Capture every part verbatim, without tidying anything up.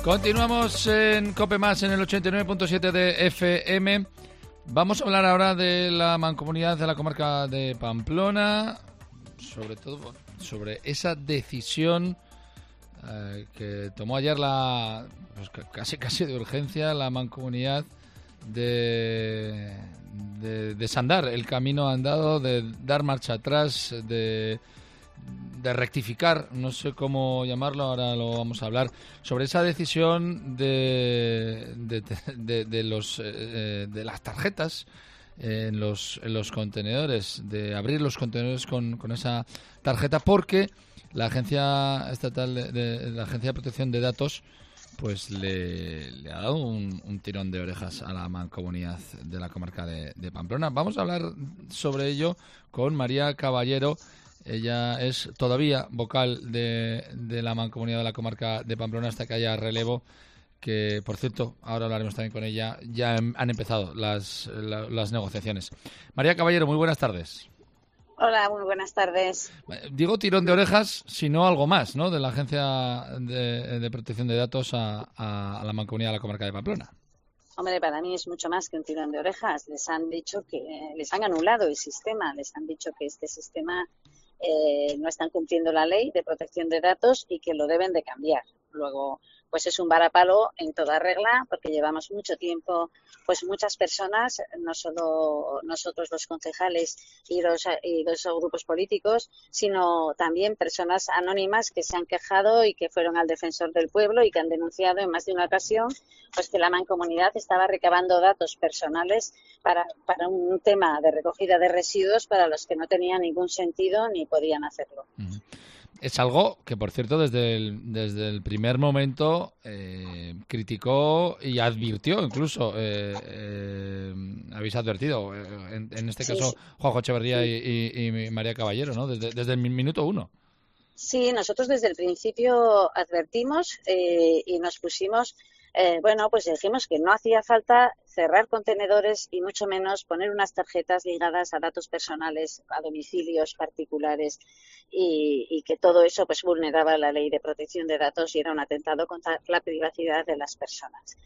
Continuamos en COPE Más en el ochenta y nueve punto siete de F M. Vamos a hablar ahora de la mancomunidad de la comarca de Pamplona, sobre todo sobre esa decisión eh, que tomó ayer la pues, casi casi de urgencia la mancomunidad de, de desandar el camino andado, de dar marcha atrás, de de rectificar, no sé cómo llamarlo, ahora lo vamos a hablar, sobre esa decisión de de, de, de los eh, de las tarjetas en los en los contenedores, de abrir los contenedores con, con esa tarjeta, porque la agencia estatal de, de la agencia de protección de datos pues le, le ha dado un, un tirón de orejas a la mancomunidad de la comarca de, de Pamplona. Vamos a hablar sobre ello con María Caballero. Ella es todavía vocal de, de la mancomunidad de la comarca de Pamplona hasta que haya relevo, que, por cierto, ahora hablaremos también con ella. Ya han empezado las, la, las negociaciones. María Caballero, muy buenas tardes. Hola, muy buenas tardes. Digo tirón de orejas, sino algo más, ¿no?, de la Agencia de, de Protección de Datos a, a, a la mancomunidad de la comarca de Pamplona. Hombre, para mí es mucho más que un tirón de orejas. Les han dicho que les han anulado el sistema, les han dicho que este sistema Eh, no están cumpliendo la ley de protección de datos y que lo deben de cambiar. Luego, pues es un varapalo en toda regla, porque llevamos mucho tiempo, pues muchas personas, no solo nosotros los concejales y los, y los grupos políticos, sino también personas anónimas que se han quejado y que fueron al defensor del pueblo y que han denunciado en más de una ocasión pues que la mancomunidad estaba recabando datos personales para, para un tema de recogida de residuos para los que no tenía ningún sentido ni podían hacerlo. Uh-huh. Es algo que, por cierto, desde el, desde el primer momento eh, criticó y advirtió, incluso eh, eh, habéis advertido, eh, en, en este caso, sí, sí. Juanjo Echeverría sí. y, y, y María Caballero, ¿no? Desde, desde el minuto uno. Sí, nosotros desde el principio advertimos eh, y nos pusimos, eh, bueno, pues dijimos que no hacía falta cerrar contenedores y mucho menos poner unas tarjetas ligadas a datos personales, a domicilios particulares y, y que todo eso pues vulneraba la ley de protección de datos y era un atentado contra la privacidad de las personas.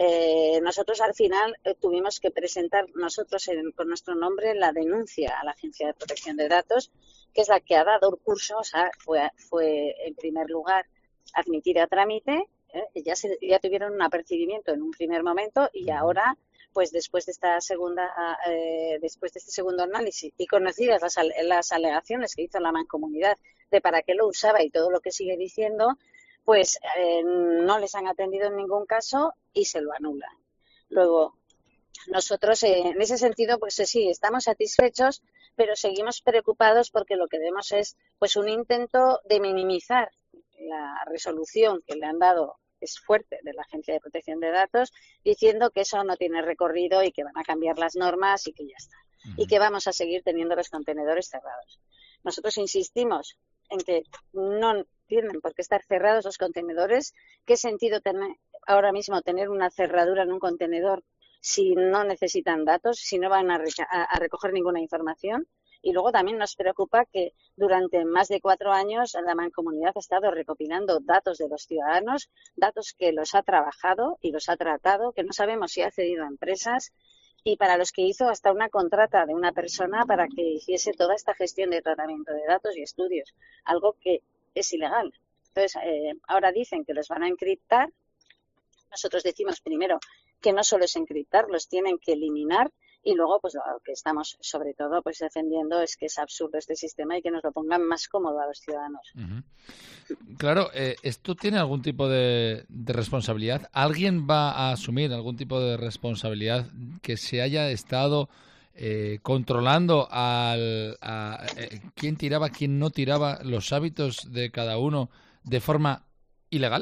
Eh, nosotros al final eh, tuvimos que presentar nosotros en, con nuestro nombre la denuncia a la Agencia de Protección de Datos, que es la que ha dado curso, o sea, fue, fue en primer lugar admitida a trámite, ¿eh? ya, se, ya tuvieron un apercibimiento en un primer momento y ahora, pues después de esta segunda, eh, después de este segundo análisis y conocidas las, las alegaciones que hizo la mancomunidad de para qué lo usaba y todo lo que sigue diciendo, pues eh, no les han atendido en ningún caso y se lo anulan. Luego, nosotros eh, en ese sentido, pues eh, sí, estamos satisfechos, pero seguimos preocupados porque lo que vemos es pues un intento de minimizar la resolución que le han dado, es fuerte, de la Agencia de Protección de Datos, diciendo que eso no tiene recorrido y que van a cambiar las normas y que ya está. Uh-huh. Y que vamos a seguir teniendo los contenedores cerrados. Nosotros insistimos en que no tienen por qué estar cerrados los contenedores. ¿Qué sentido tiene ahora mismo tener una cerradura en un contenedor si no necesitan datos, si no van a, reca- a recoger ninguna información? Y luego también nos preocupa que durante más de cuatro años la mancomunidad ha estado recopilando datos de los ciudadanos, datos que los ha trabajado y los ha tratado, que no sabemos si ha cedido a empresas y para los que hizo hasta una contrata de una persona para que hiciese toda esta gestión de tratamiento de datos y estudios, algo que es ilegal. Entonces, eh, ahora dicen que los van a encriptar. Nosotros decimos primero que no solo es encriptar, los tienen que eliminar y luego pues lo que estamos sobre todo pues defendiendo es que es absurdo este sistema y que nos lo pongan más cómodo a los ciudadanos. Uh-huh. Claro, eh, ¿esto tiene algún tipo de, de responsabilidad? ¿Alguien va a asumir algún tipo de responsabilidad que se haya estado eh, controlando al, a eh, quién tiraba, quién no tiraba los hábitos de cada uno de forma ilegal?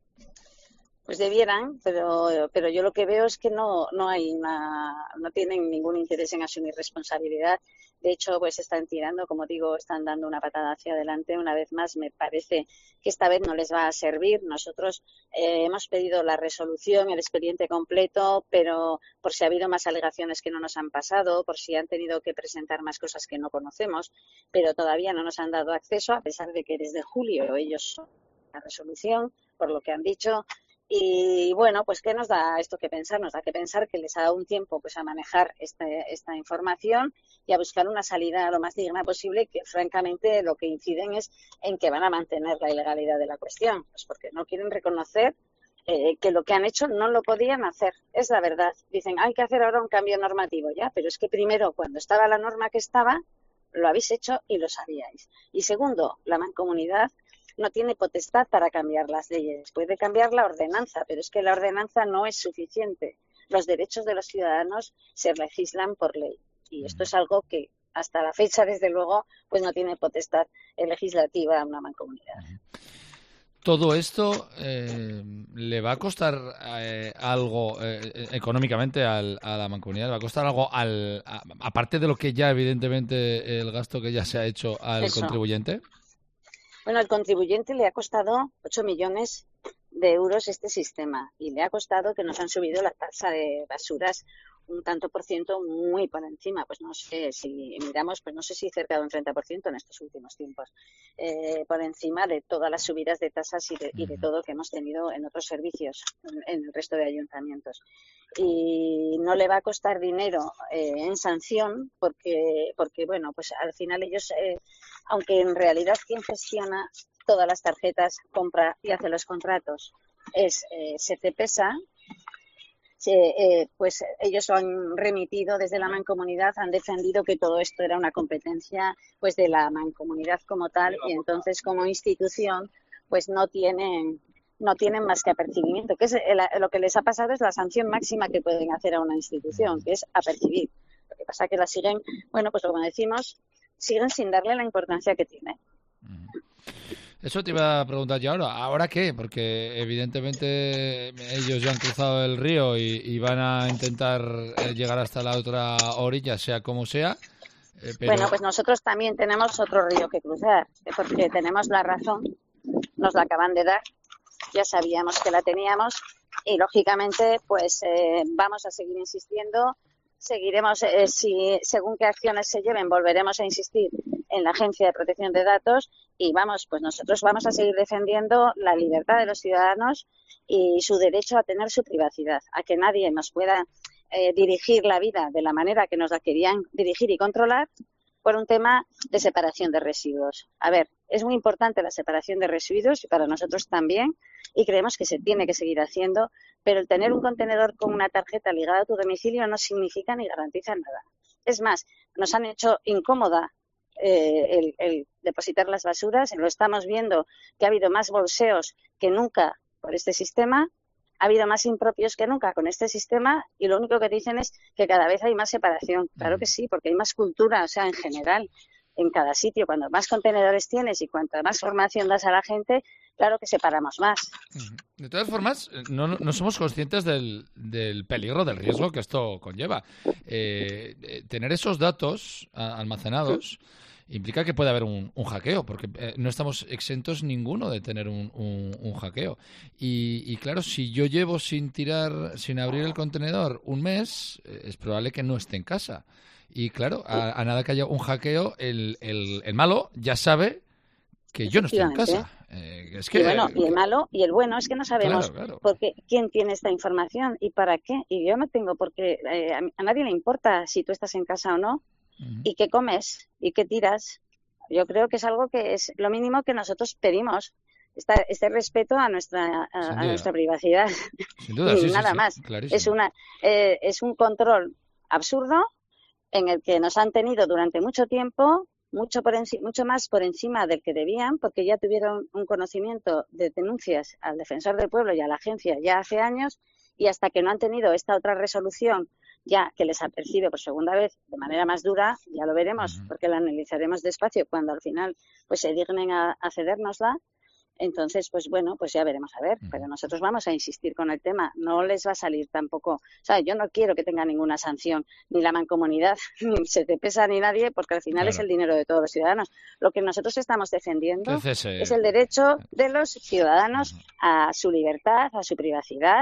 Pues debieran, pero pero yo lo que veo es que no no hay una, no tienen ningún interés en asumir responsabilidad. De hecho, pues están tirando, como digo, están dando una patada hacia adelante. Una vez más, me parece que esta vez no les va a servir. Nosotros eh, hemos pedido la resolución, el expediente completo, pero por si ha habido más alegaciones que no nos han pasado, por si han tenido que presentar más cosas que no conocemos, pero todavía no nos han dado acceso, a pesar de que desde julio ellos son la resolución, por lo que han dicho. Y bueno, pues ¿qué nos da esto que pensar? Nos da que pensar que les ha dado un tiempo pues a manejar este, esta información y a buscar una salida lo más digna posible, que francamente lo que inciden es en que van a mantener la ilegalidad de la cuestión, pues porque no quieren reconocer eh, que lo que han hecho no lo podían hacer, es la verdad. Dicen, hay que hacer ahora un cambio normativo, ya, pero es que primero, cuando estaba la norma que estaba, lo habéis hecho y lo sabíais. Y segundo, la mancomunidad no tiene potestad para cambiar las leyes. Puede cambiar la ordenanza, pero es que la ordenanza no es suficiente. Los derechos de los ciudadanos se legislan por ley. Y esto es algo que hasta la fecha, desde luego, pues no tiene potestad legislativa una mancomunidad. Todo esto eh, le va a costar eh, algo eh, económicamente al, a la mancomunidad, le va a costar algo al, a, aparte de lo que ya evidentemente el gasto que ya se ha hecho al Eso. contribuyente. Bueno, al contribuyente le ha costado ocho millones de euros este sistema y le ha costado que nos han subido la tasa de basuras un tanto por ciento muy por encima, pues no sé si miramos, pues no sé si cerca de un treinta por ciento en estos últimos tiempos, eh, por encima de todas las subidas de tasas y de, y de todo que hemos tenido en otros servicios, en, en el resto de ayuntamientos. Y no le va a costar dinero eh, en sanción porque, porque, bueno, pues al final ellos, eh, aunque en realidad quien gestiona todas las tarjetas, compra y hace los contratos es eh, SECEPESA, Eh, pues ellos han remitido desde la mancomunidad, han defendido que todo esto era una competencia pues de la mancomunidad como tal y entonces como institución pues no tienen no tienen más que apercibimiento, que es el, lo que les ha pasado es la sanción máxima que pueden hacer a una institución, que es apercibir. Lo que pasa es que la siguen, bueno, pues como decimos, siguen sin darle la importancia que tiene. Eso te iba a preguntar yo ahora. ¿Ahora qué? Porque evidentemente ellos ya han cruzado el río y, y van a intentar llegar hasta la otra orilla, sea como sea. Eh, pero... Bueno, pues nosotros también tenemos otro río que cruzar, porque tenemos la razón, nos la acaban de dar, ya sabíamos que la teníamos y lógicamente pues eh, vamos a seguir insistiendo, seguiremos, eh, si según qué acciones se lleven, volveremos a insistir en la Agencia de Protección de Datos y vamos, pues nosotros vamos a seguir defendiendo la libertad de los ciudadanos y su derecho a tener su privacidad, a que nadie nos pueda eh, dirigir la vida de la manera que nos la querían dirigir y controlar por un tema de separación de residuos. A ver, es muy importante la separación de residuos y para nosotros también y creemos que se tiene que seguir haciendo, pero el tener un contenedor con una tarjeta ligada a tu domicilio no significa ni garantiza nada. Es más, nos han hecho incómoda Eh, el, el depositar las basuras, lo estamos viendo que ha habido más bolseos que nunca por este sistema, ha habido más impropios que nunca con este sistema y lo único que dicen es que cada vez hay más separación. Claro que sí, porque hay más cultura, o sea, en general, en cada sitio, cuando más contenedores tienes y cuanta más formación das a la gente, claro que separamos más. De todas formas, no, no somos conscientes del, del peligro, del riesgo que esto conlleva. Eh, eh, tener esos datos a, almacenados implica que puede haber un, un hackeo, porque eh, no estamos exentos ninguno de tener un, un, un hackeo. Y, y claro, si yo llevo sin tirar, sin abrir el contenedor un mes, eh, es probable que no esté en casa. Y claro, a, a nada que haya un hackeo, el, el, el malo ya sabe que yo no estoy en casa. Eh, es que, y bueno, y el malo y el bueno es que no sabemos claro, claro. por qué, quién tiene esta información y para qué. Y yo no tengo por qué, eh, a, a nadie le importa si tú estás en casa o no, uh-huh. y qué comes y qué tiras. Yo creo que es algo que es lo mínimo que nosotros pedimos. Esta, este respeto a nuestra a, a nuestra privacidad. Sin duda, y sí, nada sí, más. Sí, clarísimo. Es una eh, es un control absurdo en el que nos han tenido durante mucho tiempo, mucho por enci- mucho más por encima del que debían, porque ya tuvieron un conocimiento de denuncias al Defensor del Pueblo y a la agencia ya hace años, y hasta que no han tenido esta otra resolución ya que les apercibe por segunda vez de manera más dura, ya lo veremos, uh-huh. porque la analizaremos despacio cuando al final pues se dignen a, a cedérnosla. Entonces, pues bueno, pues ya veremos a ver. Pero nosotros vamos a insistir con el tema. No les va a salir tampoco. O sea, yo no quiero que tenga ninguna sanción, ni la mancomunidad, ni SECEPESA, ni nadie, porque al final claro. es el dinero de todos los ciudadanos. Lo que nosotros estamos defendiendo es el derecho de los ciudadanos a su libertad, a su privacidad.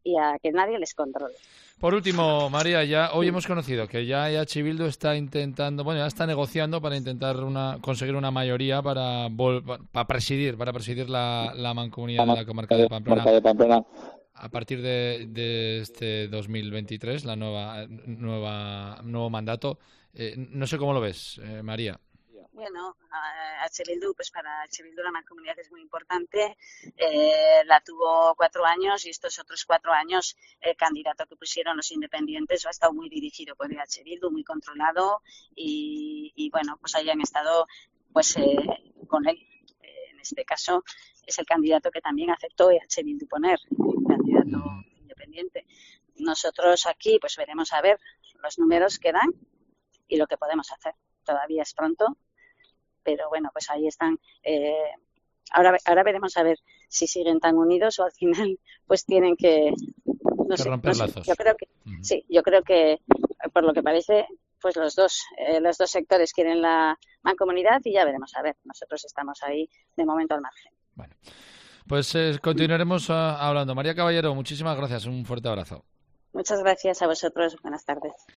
y a que nadie les controle. Por último, María, ya hoy hemos conocido que ya E H Bildu está intentando, bueno, ya está negociando para intentar una, conseguir una mayoría para, para presidir, para presidir la, la mancomunidad de la comarca de Pamplona a partir de, de este dos mil veintitrés, la nueva, nueva nuevo mandato. Eh, no sé cómo lo ves, eh, María. Bueno, H. Bildu, pues para H. Bildu la mancomunidad es muy importante. Eh, la tuvo cuatro años y estos otros cuatro años el candidato que pusieron los independientes ha estado muy dirigido por H. Bildu, muy controlado y, y bueno, pues ahí han estado pues eh, con él. Eh, en este caso es el candidato que también aceptó H. Bildu poner, el candidato uh-huh. independiente. Nosotros aquí pues veremos a ver los números que dan y lo que podemos hacer. Todavía es pronto. Pero bueno, pues ahí están. Eh, ahora, ahora veremos a ver si siguen tan unidos o al final pues tienen que, no que sé, romper no sé. lazos. Yo creo que uh-huh. sí, yo creo que por lo que parece, pues los dos, eh, los dos sectores quieren la mancomunidad y ya veremos a ver. Nosotros estamos ahí de momento al margen. Bueno, pues eh, continuaremos uh, hablando. María Caballero, muchísimas gracias. Un fuerte abrazo. Muchas gracias a vosotros. Buenas tardes.